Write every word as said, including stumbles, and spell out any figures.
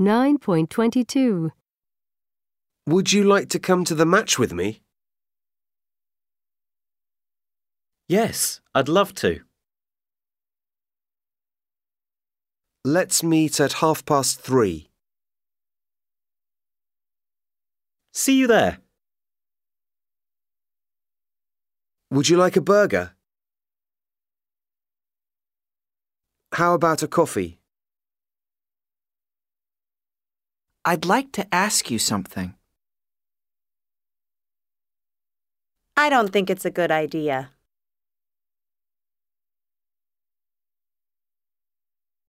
nine point two two. Would you like to come to the match with me? Yes, I'd love to. Let's meet at half past three. See you there. Would you like a burger? How about a coffee? I'd like to ask you something. I don't think it's a good idea.